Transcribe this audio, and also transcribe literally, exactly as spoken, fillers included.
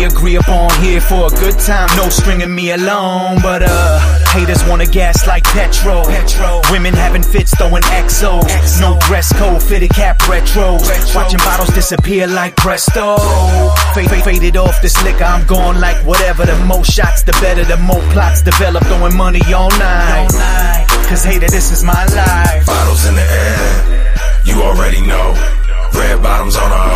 we agree upon here for a good time, no stringing me along. But uh, haters wanna gas like petrol. Petro. Women having fits throwing X Os. X O. No dress code, fitted cap retros. Retro. Watching bottles disappear like presto. Fade, fade, faded off this liquor, I'm going like whatever. The more shots, the better. The more plots develop, throwing money all night. Cause hater, this is my life. Bottles in the air, you already know. Red bottoms on our